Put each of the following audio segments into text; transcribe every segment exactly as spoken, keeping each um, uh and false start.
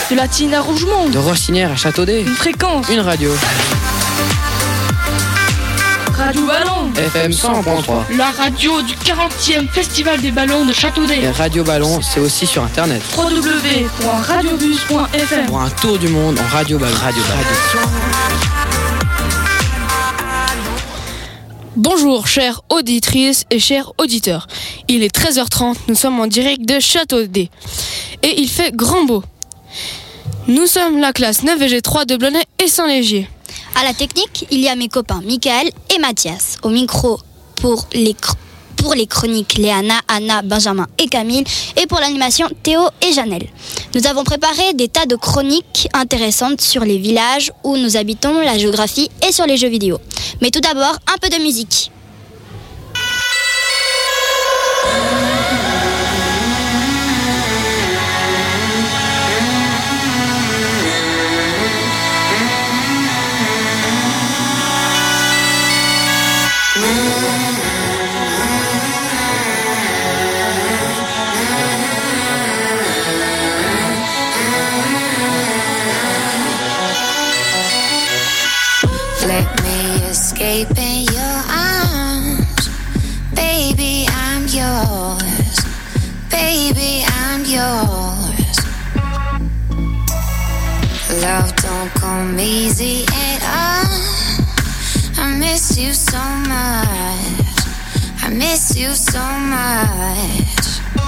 De La Tine à Rougemont. De Rossinière à Châteaudet. Une fréquence. Une radio. Radio Ballon. F M cent point trois. La radio du quarantième Festival des Ballons de Châteaudet. Et Radio Ballon, c'est aussi sur internet. w w w point radiobus point f m. Pour un tour du monde en Radio Ballon. Radio Ballon. Bonjour chères auditrices et chers auditeurs. Il est treize heures trente, nous sommes en direct de Châteaudet. Et il fait grand beau. Nous sommes la classe neuf G trois de Blonay et Saint-Légier. À la technique, il y a mes copains Michael et Mathias. Au micro pour les, cr- pour les chroniques Léana, Anna, Benjamin et Camille. Et pour l'animation Théo et Janelle. Nous avons préparé des tas de chroniques intéressantes sur les villages où nous habitons, la géographie et sur les jeux vidéo. Mais tout d'abord, un peu de musique. Let me escape in your arms. Baby, I'm yours. Baby, I'm yours. Love don't come easy at all. I miss you so much. I miss you so much.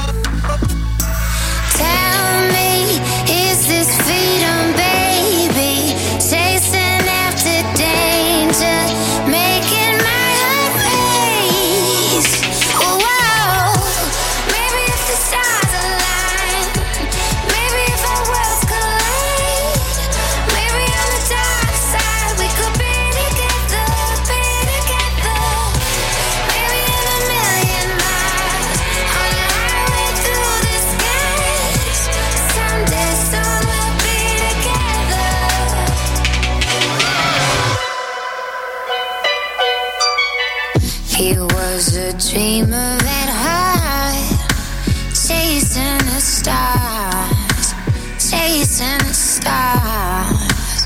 Tell me, is this freedom, baby? Chasing after danger, making my heart race. Whoa, maybe if the stars align, maybe if our worlds collide, maybe on the dark side we could be together, be together. Maybe in a million miles on a highway through the skies. Someday, soon we'll be together. He was a dreamer at heart, chasing the stars, chasing the stars.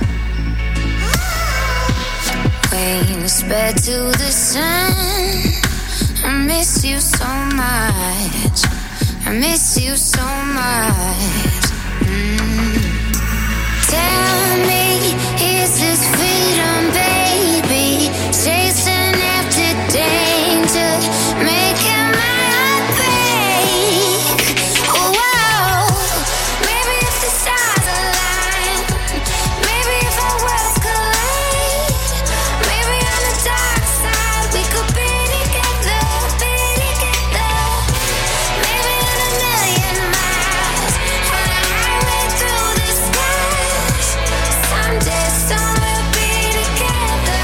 Wings spread to the sun. I miss you so much. I miss you so much. Mm. Tell me, is this freedom, baby? Chasing after danger, making my heart break. Whoa, maybe if the stars align, maybe if our worlds collide, maybe on the dark side we could be together, be together. Maybe in a million miles on a highway through the skies. Someday, soon we'll be together.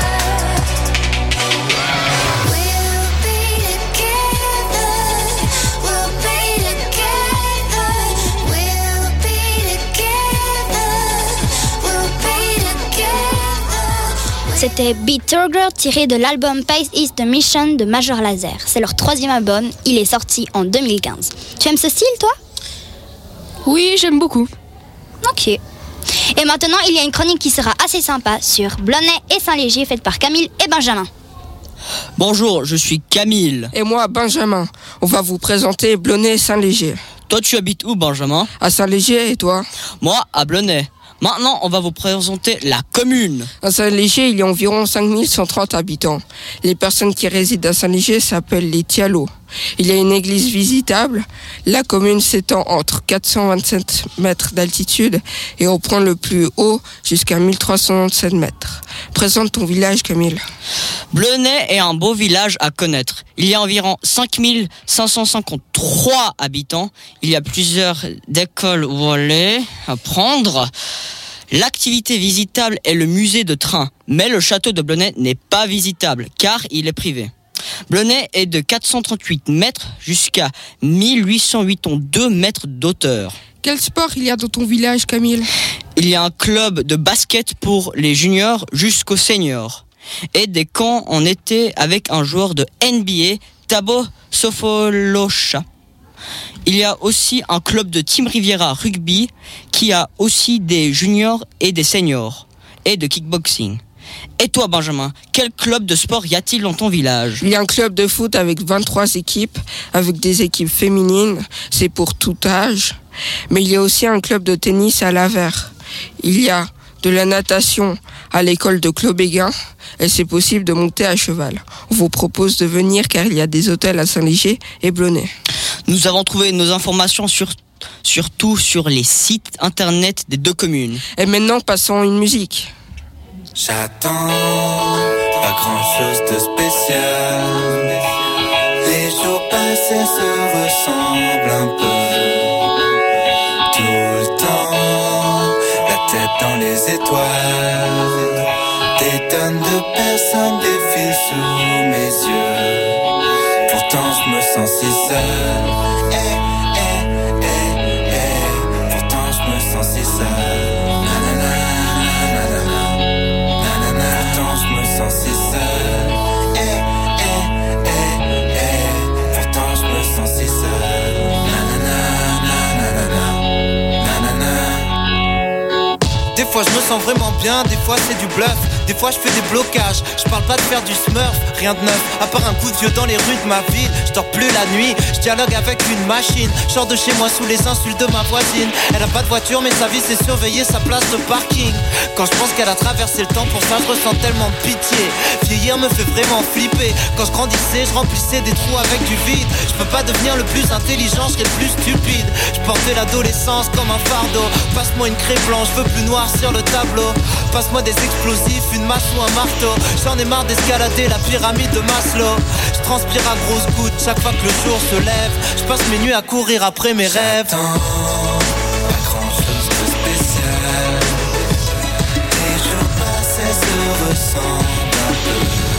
We'll be together. We'll be together. We'll be together. We'll be together. C'était Beat Turger tiré de l'album Pace is the Mission de Major Lazer. C'est leur troisième album, il est sorti en deux mille quinze. Tu aimes ce style, toi? Oui, j'aime beaucoup. Ok. Et maintenant, il y a une chronique qui sera assez sympa sur Blonay et Saint-Légier, faite par Camille et Benjamin. Bonjour, je suis Camille. Et moi, Benjamin. On va vous présenter Blonay et Saint-Légier. Toi, tu habites où, Benjamin? À Saint-Légier, et toi? Moi, à Blonay. Maintenant, on va vous présenter la commune. À Saint-Légier, il y a environ cinq mille cent trente habitants. Les personnes qui résident à Saint-Légier s'appellent les Tialos. Il y a une église visitable. La commune s'étend entre quatre cent vingt-sept mètres d'altitude et au point le plus haut jusqu'à mille trois cent soixante-sept mètres. Présente ton village, Camille. Blonay est un beau village à connaître. Il y a environ cinq mille cinq cent cinquante-trois habitants. Il y a plusieurs écoles où aller apprendre. L'activité visitable est le musée de train, mais le château de Blonay n'est pas visitable car il est privé. Blonay est de quatre cent trente-huit mètres jusqu'à mille huit cent quatre-vingt-deux mètres d'auteur. Quel sport il y a dans ton village, Camille? Il y a un club de basket pour les juniors jusqu'aux seniors et des camps en été avec un joueur de N B A, Thabo Sefolosha. Il y a aussi un club de Team Riviera Rugby qui a aussi des juniors et des seniors et de kickboxing. Et toi, Benjamin, quel club de sport y a-t-il dans ton village ? Il y a un club de foot avec vingt-trois équipes, avec des équipes féminines, c'est pour tout âge. Mais il y a aussi un club de tennis à Lavère. Il y a de la natation à l'école de Clobéguin et c'est possible de monter à cheval. On vous propose de venir car il y a des hôtels à Saint-Léger et Blonay. Nous avons trouvé nos informations sur, surtout sur les sites internet des deux communes. Et maintenant, passons une musique. J'attends pas grand chose de spécial. Les jours passés se ressemblent un peu. Tout le temps, la tête dans les étoiles. Des tonnes de personnes défilent sous mes yeux. Pourtant je me sens si seul. Eh, eh, eh, eh. Pourtant je me sens si seul. Si seul, eh, eh, eh, eh. Pourtant je me sens si seul. Nanana, nanana, nanana. Des fois je me sens vraiment bien, des fois c'est du bluff. Des fois je fais des blocages, je parle pas de faire du smurf, rien de neuf, à part un coup de vieux dans les rues de ma ville. Je dors plus la nuit, je dialogue avec une machine. Je sors de chez moi sous les insultes de ma voisine. Elle a pas de voiture mais sa vie c'est surveiller sa place de parking. Quand je pense qu'elle a traversé le temps, pour ça je ressens tellement de pitié. Vieillir me fait vraiment flipper. Quand je grandissais, je remplissais des trous avec du vide. Je peux pas devenir le plus intelligent, je serais le plus stupide. Je portais l'adolescence comme un fardeau. Passe-moi une craie blanche, je veux plus noir sur le tableau. Passe-moi des explosifs, une masse ou un marteau. J'en ai marre d'escalader la pyramide de Maslow. Je transpire à grosses gouttes chaque fois que le jour se lève. Je passe mes nuits à courir après mes rêves. J'attends pas grand chose de spécial. Les jours passés se ressemblent un peu.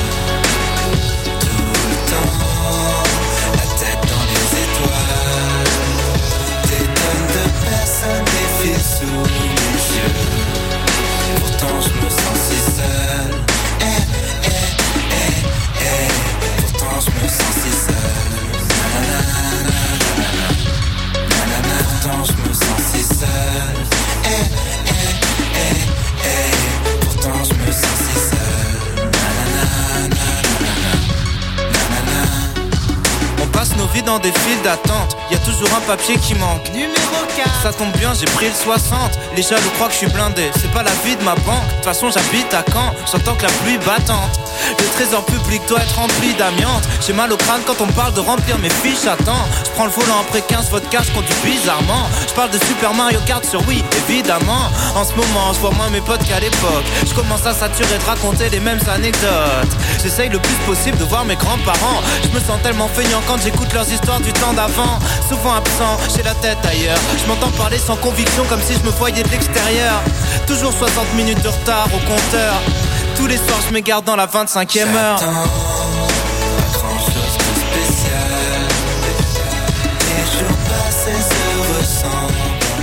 Tout le temps, la tête dans les étoiles. Des tonnes de personnes défilent sous mes yeux. Pourtant je me sens si seul. Eh, eh, eh, eh. Pourtant je me sens si seul. Nanana, nanana, nanana. Pourtant je me sens si seul. Eh, eh, eh, eh. Pourtant je me sens si seul. Nanana, nanana, nanana. On passe nos vies dans des files d'attente. Y a toujours un papier qui manque. Numéro quatre. Ça tombe bien, j'ai pris le soixante. Les jaloux croient que je suis blindé. C'est pas la vie de ma banque. De toute façon, j'habite à Caen. J'entends que la pluie battante. Le trésor public doit être rempli d'amiante. J'ai mal au crâne quand on me parle de remplir mes fiches. Attends, je prends le volant après quinze vodka, je conduis bizarrement. Je parle de Super Mario Kart sur Wii, évidemment. En ce moment, je vois moins mes potes qu'à l'époque. Je commence à saturer de raconter les mêmes anecdotes. J'essaye le plus possible de voir mes grands-parents. Je me sens tellement feignant quand j'écoute leurs histoires du temps d'avant. Souvent absent, j'ai la tête ailleurs. Je m'entends parler sans conviction comme si je me voyais de l'extérieur. Toujours soixante minutes de retard au compteur. Tous les soirs je m'égare dans la vingt-cinquième heure. J'attends pas grand chose de spécial. Les jours passés se ressemblent.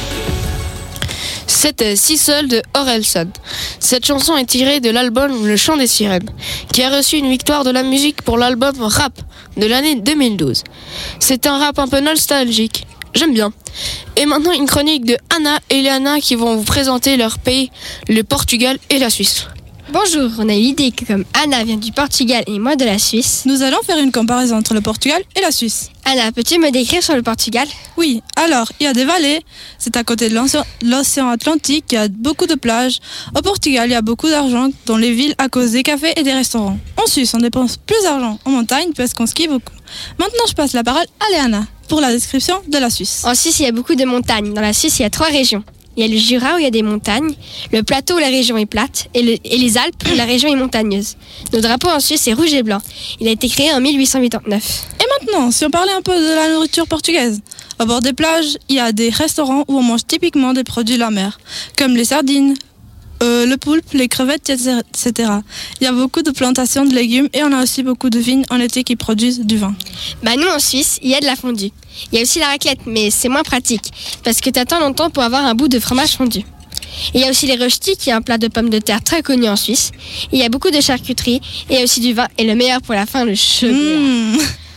C'était Si Seul de Orelsan. Cette chanson est tirée de l'album Le Chant des Sirènes, qui a reçu une victoire de la musique pour l'album Rap de l'année deux mille douze. C'est un rap un peu nostalgique. J'aime bien. Et maintenant une chronique de Anna et Léana qui vont vous présenter leur pays, le Portugal et la Suisse. Bonjour, on a eu l'idée que comme Anna vient du Portugal et moi de la Suisse, nous allons faire une comparaison entre le Portugal et la Suisse. Anna, peux-tu me décrire sur le Portugal ? Oui, alors, il y a des vallées, c'est à côté de l'océan Atlantique, il y a beaucoup de plages. Au Portugal, il y a beaucoup d'argent dans les villes à cause des cafés et des restaurants. En Suisse, on dépense plus d'argent en montagne parce qu'on skie beaucoup. Maintenant, je passe la parole à Léana pour la description de la Suisse. En Suisse, il y a beaucoup de montagnes. Dans la Suisse, il y a trois régions. Il y a le Jura où il y a des montagnes, le plateau où la région est plate et, le, et les Alpes où la région est montagneuse. Notre drapeau en Suisse est rouge et blanc. Il a été créé en mille huit cent quatre-vingt-neuf. Et maintenant, si on parlait un peu de la nourriture portugaise. Au bord des plages, il y a des restaurants où on mange typiquement des produits de la mer, comme les sardines, euh, le poulpe, les crevettes, et cetera. Il y a beaucoup de plantations de légumes et on a aussi beaucoup de vignes en été qui produisent du vin. Bah nous en Suisse, il y a de la fondue. Il y a aussi la raclette, mais c'est moins pratique, parce que tu attends longtemps pour avoir un bout de fromage fondu. Et il y a aussi les rösti, qui est un plat de pommes de terre très connu en Suisse. Et il y a beaucoup de charcuterie, et il y a aussi du vin, et le meilleur pour la fin, le chocolat. Mmh.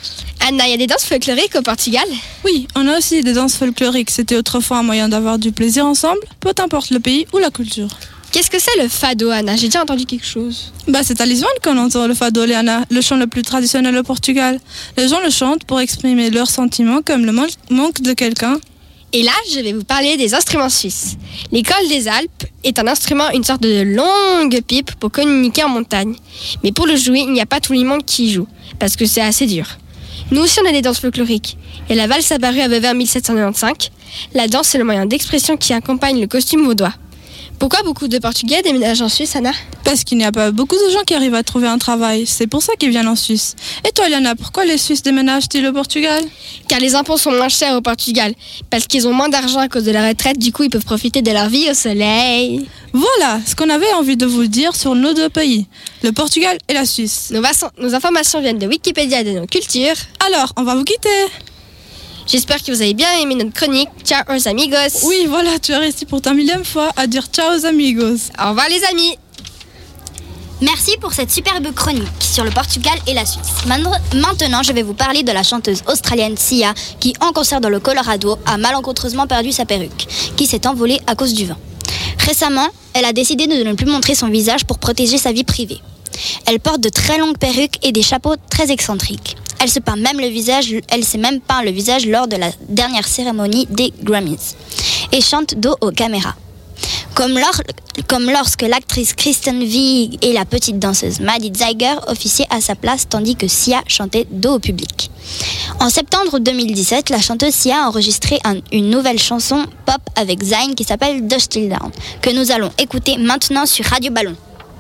Anna, il y a des danses folkloriques au Portugal? Oui, on a aussi des danses folkloriques. C'était autrefois un moyen d'avoir du plaisir ensemble, peu importe le pays ou la culture. Qu'est-ce que c'est le fado, Anna? J'ai déjà entendu quelque chose. Bah, c'est à Lisbonne qu'on entend le fado, Léana, le chant le plus traditionnel au Portugal. Les gens le chantent pour exprimer leurs sentiments comme le man- manque de quelqu'un. Et là, je vais vous parler des instruments suisses. L'école des Alpes est un instrument, une sorte de longue pipe pour communiquer en montagne. Mais pour le jouer, il n'y a pas tout le monde qui y joue, parce que c'est assez dur. Nous aussi, on a des danses folkloriques. Il y a la valse à Baru à Vevey en mille sept cent quatre-vingt-quinze. La danse, c'est le moyen d'expression qui accompagne le costume vaudois. Pourquoi beaucoup de Portugais déménagent en Suisse, Anna? Parce qu'il n'y a pas beaucoup de gens qui arrivent à trouver un travail. C'est pour ça qu'ils viennent en Suisse. Et toi, Léana, pourquoi les Suisses déménagent-ils au Portugal? Car les impôts sont moins chers au Portugal. Parce qu'ils ont moins d'argent à cause de la retraite, du coup, ils peuvent profiter de leur vie au soleil. Voilà ce qu'on avait envie de vous dire sur nos deux pays, le Portugal et la Suisse. Nos, vac- nos informations viennent de Wikipédia et de nos cultures. Alors, on va vous quitter. J'espère que vous avez bien aimé notre chronique. Ciao, amigos. Oui, voilà, tu es resté pour ta millième fois à dire ciao aux amigos. Au revoir, les amis. Merci pour cette superbe chronique sur le Portugal et la Suisse. Maintenant, je vais vous parler de la chanteuse australienne Sia qui, en concert dans le Colorado, a malencontreusement perdu sa perruque, qui s'est envolée à cause du vent. Récemment, elle a décidé de ne plus montrer son visage pour protéger sa vie privée. Elle porte de très longues perruques et des chapeaux très excentriques. Elle se peint même le visage, elle s'est même peint le visage lors de la dernière cérémonie des Grammys et chante dos aux caméras. Comme, lors, comme lorsque l'actrice Kristen Wiig et la petite danseuse Maddie Ziegler officiaient à sa place tandis que Sia chantait dos au public. En septembre deux mille dix-sept, la chanteuse Sia a enregistré un, une nouvelle chanson pop avec Zayn qui s'appelle Dust Till Down, que nous allons écouter maintenant sur Radio Ballon.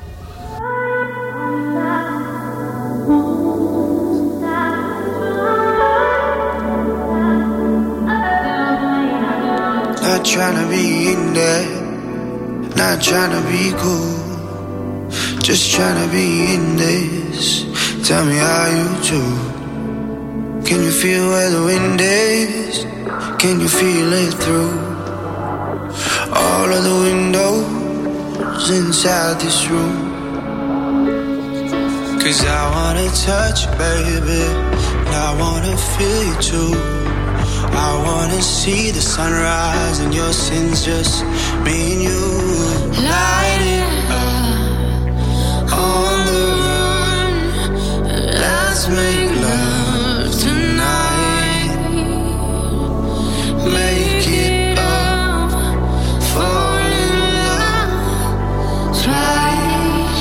Not tryna be in there, not tryna be cool, just tryna be in this. Tell me how you do. Can you feel where the wind is? Can you feel it through all of the windows inside this room? Cause I wanna touch you, baby, and I wanna feel you too. I wanna see the sunrise and your sins, just me and you. Light it up on the run. Let's make love tonight. Make it up, fall in love twice.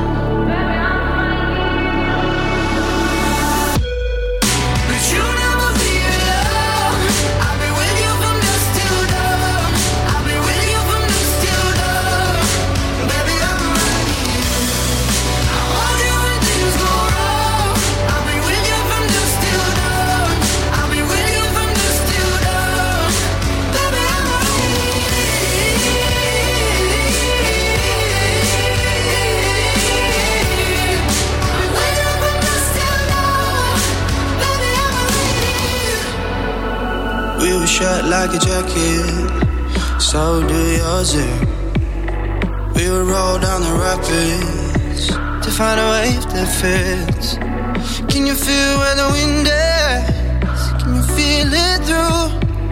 But you never feel love. I'll be with you from dusk till dawn. I'll be with you from dusk till dawn. Baby, I'm ready. I want you when things go wrong. I'll be with you from dusk till dawn. I'll be with you from dusk till dawn. Baby, I'm ready. I'm with you from dusk till dawn. Baby, I'm ready. We were shut like a jacket, so do yours. eh? We would roll down the rapids to find a wave that fits. Can you feel where the wind is? Can you feel it through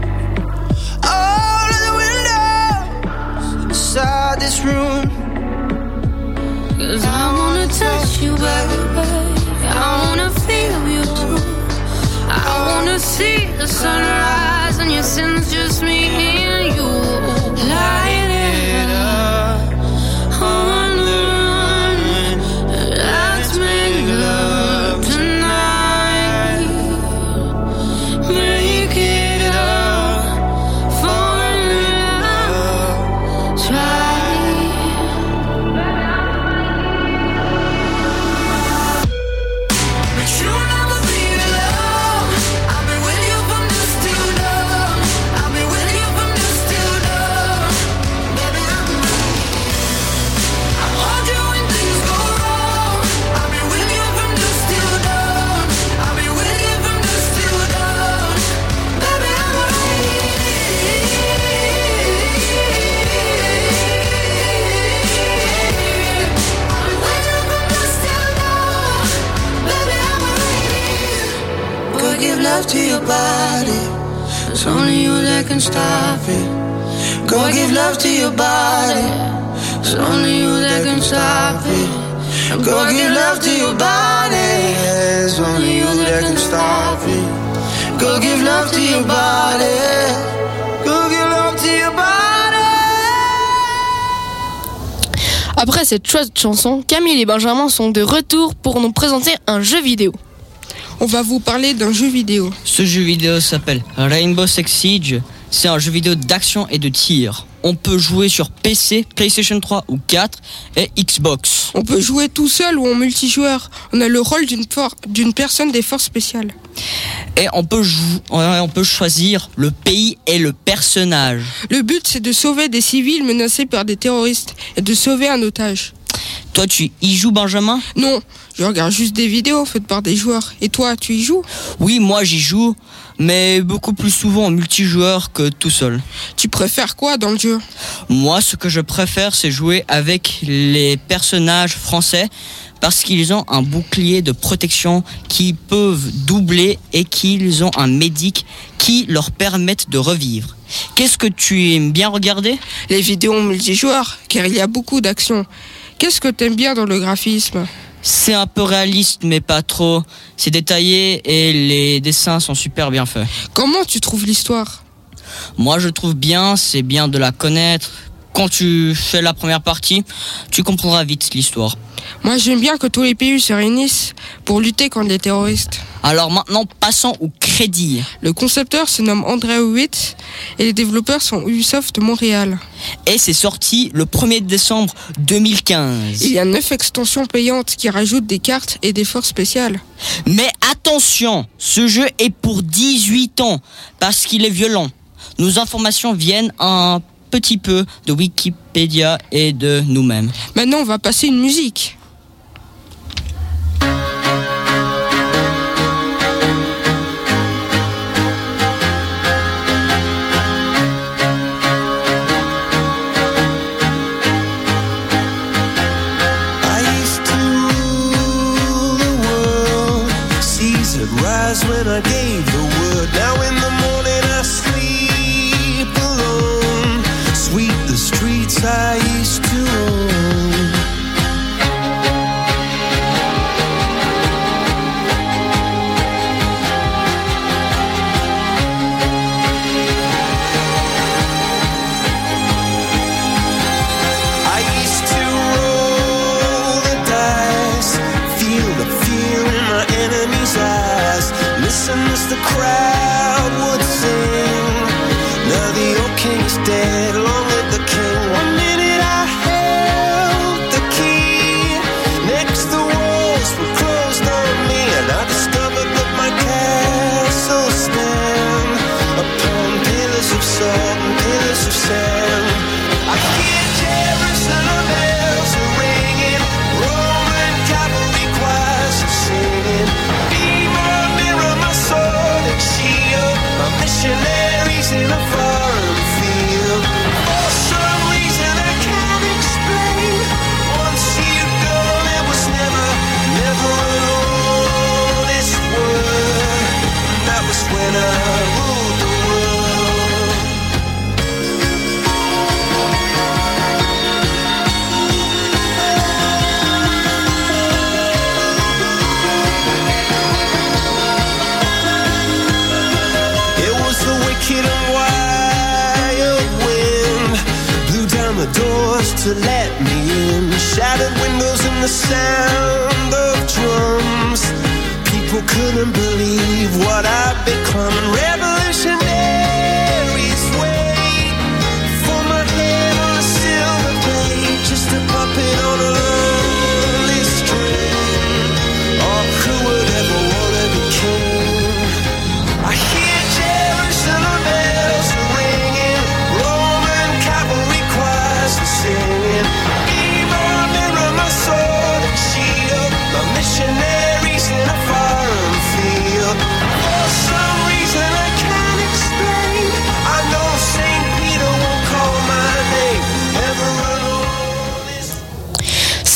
all of the windows inside this room? Cause I wanna touch you, baby. I wanna feel you too. I wanna see the sunrise and your sins, just me and you. Light it up on the run. Let's make love tonight. Make it up, fall in love, try. But you never feel love. I'll be with you from dusk till dawn. I'll be with you from dusk till body. It's only you that can stop it. Go give love to your body. It's only you that can stop it. Go give love to your body. It's only you that can stop it. Go give love to your body. Go give love to your body. Après cette chouette chanson, Camille et Benjamin sont de retour pour nous présenter un jeu vidéo. On va vous parler d'un jeu vidéo. Ce jeu vidéo s'appelle Rainbow Six Siege. C'est un jeu vidéo d'action et de tir. On peut jouer sur P C, PlayStation trois ou quatre et Xbox. On peut jouer tout seul ou en multijoueur. On a le rôle d'une, for- d'une personne des forces spéciales. Et on peut, jou- on peut choisir le pays et le personnage. Le but, c'est de sauver des civils menacés par des terroristes et de sauver un otage. Toi, tu y joues, Benjamin ? Non, je regarde juste des vidéos faites par des joueurs. Et toi, tu y joues ? Oui, moi j'y joue, mais beaucoup plus souvent en multijoueur que tout seul. Tu préfères quoi dans le jeu ? Moi, ce que je préfère, c'est jouer avec les personnages français parce qu'ils ont un bouclier de protection qui peuvent doubler et qu'ils ont un médic qui leur permettent de revivre. Qu'est-ce que tu aimes bien regarder ? Les vidéos en multijoueur, car il y a beaucoup d'action. Qu'est-ce que t'aimes bien dans le graphisme ? C'est un peu réaliste, mais pas trop. C'est détaillé et les dessins sont super bien faits. Comment tu trouves l'histoire ? Moi, je trouve bien, c'est bien de la connaître. Quand tu fais la première partie, tu comprendras vite l'histoire. Moi, j'aime bien que tous les pays se réunissent pour lutter contre les terroristes. Alors maintenant, passons au crédit. Le concepteur se nomme André Witt et les développeurs sont Ubisoft Montréal. Et c'est sorti le premier décembre deux mille quinze. Il y a neuf extensions payantes qui rajoutent des cartes et des forces spéciales. Mais attention, ce jeu est pour dix-huit ans parce qu'il est violent. Nos informations viennent un petit peu de Wikipédia et de nous-mêmes. Maintenant, on va passer une musique. Rise when I gave the word. Now in the morning I sleep alone. Sweep the streets I used to own. I used to roll the dice, feel the fear in my enemy's eyes. Listen as the crowd would sing. Now the old king is dead, long live the king. One minute I held the key. Next the walls were closed on me, and I discovered that my castle stand upon pillars of salt and pillars of sand. I hear Jerusalem bells are ringing, Roman cavalry choirs are singing. Missionaries in a foreign field. For some reason I can't explain. Once you've gone, it was never, never an honest word. And that was when I ruled the world. Wicked and wild wind blew down the doors to let me in. Shattered windows and the sound of drums. People couldn't believe what I'd become. Revolutionaries wait for my head on a silver plate, just a puppet on a lonely string. Oh, who would ever want to be king? I hear Jerusalem bells are ringing, Roman cavalry choirs are singing. Mirror, mirror, my sword and shield, my missionaries in a foreign field. For some reason I can't explain.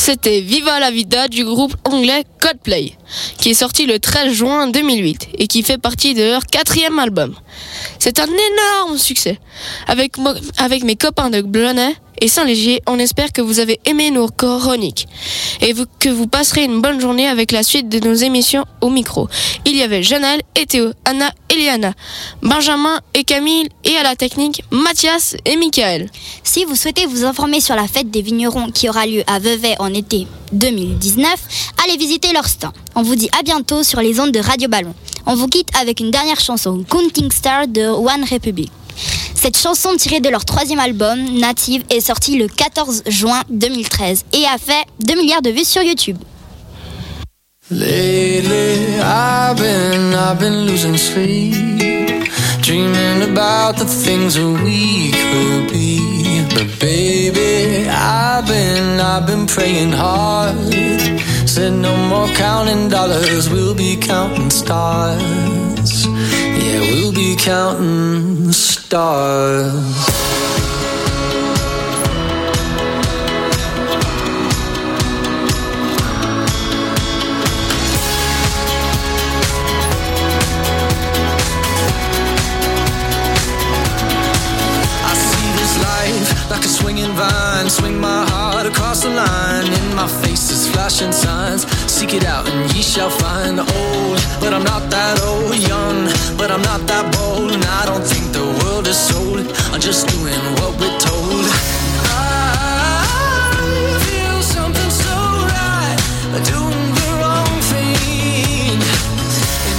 C'était Viva la Vida du groupe anglais Coldplay, qui est sorti le treize juin deux mille huit et qui fait partie de leur quatrième album. C'est un énorme succès. Avec, mo- avec mes copains de Blonay et Saint-Légier, on espère que vous avez aimé nos chroniques et vous- que vous passerez une bonne journée avec la suite de nos émissions au micro. Il y avait Janelle et Théo, Anna et Léana, Benjamin et Camille et à la technique, Mathias et Michael. Si vous souhaitez vous informer sur la fête des vignerons qui aura lieu à Vevey en été deux mille dix-neuf, allez visiter leur stand. On vous dit à bientôt sur les ondes de Radio Ballon. On vous quitte avec une dernière chanson, Counting Star de One Republic. Cette chanson tirée de leur troisième album, Native, est sortie le quatorze juin deux mille treize et a fait deux milliards de vues sur YouTube. Lately, I've been, I've been losing sleep, dreaming about the things that we could be. But baby, I've been, I've been praying hard. Said no more counting dollars, we'll be counting stars. Yeah, we'll be counting stars. Like a swinging vine, swing my heart across the line. In my face is flashing signs. Seek it out and ye shall find. Old, but I'm not that old. Young, but I'm not that bold. And I don't think the world is sold. I'm just doing what we're told. I feel something so right, doing the wrong thing. And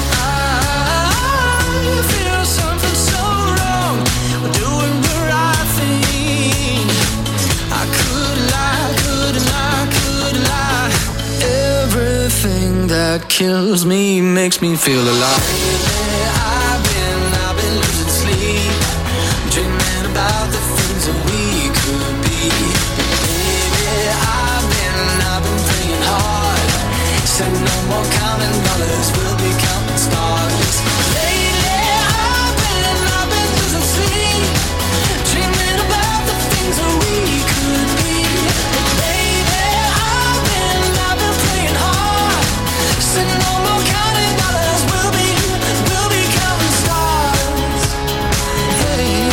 I feel something so wrong, doing the right thing. I could lie, could lie, could lie. Everything that kills me makes me feel alive. Lately, I've been, I've been losing sleep, dreaming about the things that we could be. Baby, I've been, I've been praying hard. Said no more counting dollars, we'll be counting stars. Lately, I've been, I've been losing sleep, dreaming about the things that we could be. Baby, I've been, I've been praying hard. Said no more counting dollars, we'll be, we'll be counting stars. Hey,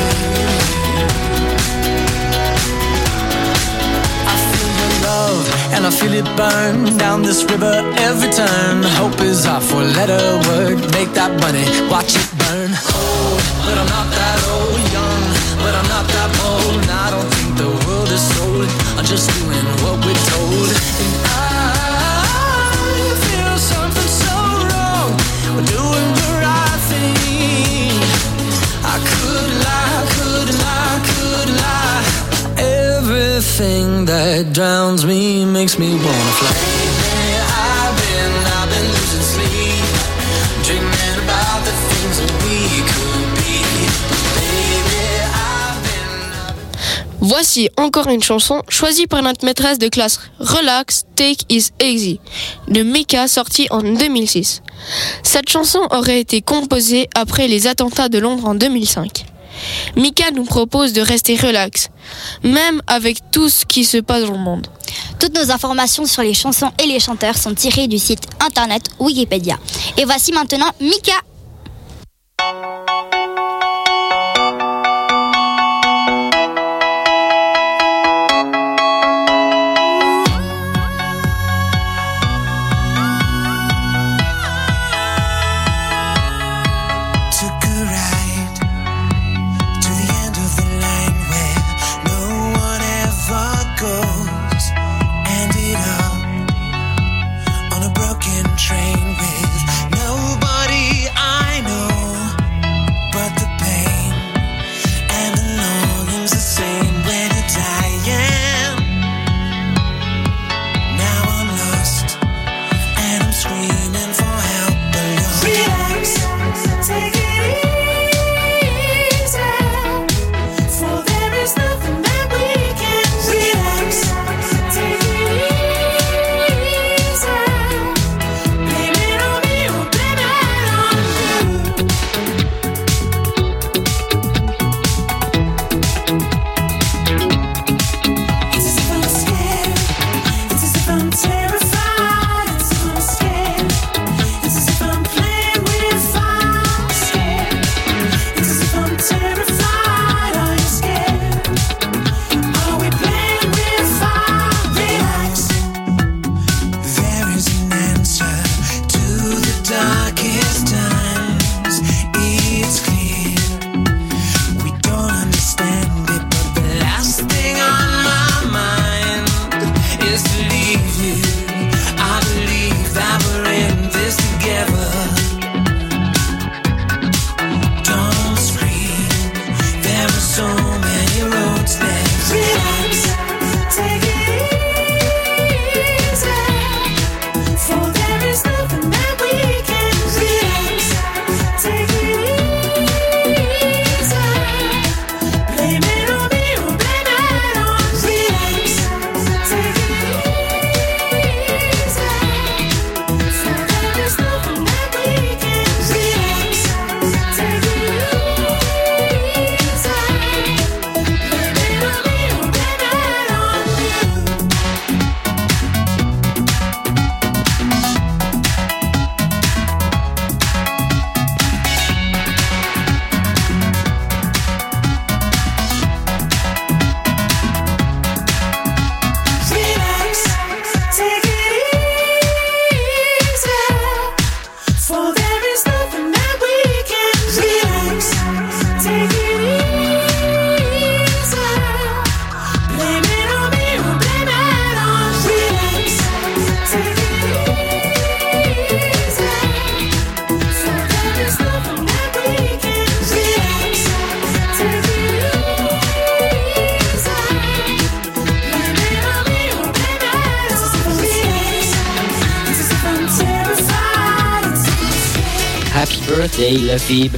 I feel your love and I feel it burn down this river every turn. Hope is our four-letter word. Make that money, watch it burn. Old, but I'm not that old. Young, but I'm not that bold. And I don't think the world is sold. I'm just doing what we're told. And I feel something so wrong. We're doing the right thing. I could lie, could lie, could lie. Everything that drowns me makes me wanna fly. Lately, I've been, I've been losing sleep, dreaming about the things that we could be. Baby, I've been, I've been... Voici encore une chanson choisie par notre maîtresse de classe, Relax, Take It Easy, de Mika, sortie en deux mille six. Cette chanson aurait été composée après les attentats de Londres en deux mille cinq. Mika nous propose de rester relax, même avec tout ce qui se passe dans le monde. Toutes nos informations sur les chansons et les chanteurs sont tirées du site internet Wikipédia. Et voici maintenant Mika. Train with nobody I know. birthday, Luffy.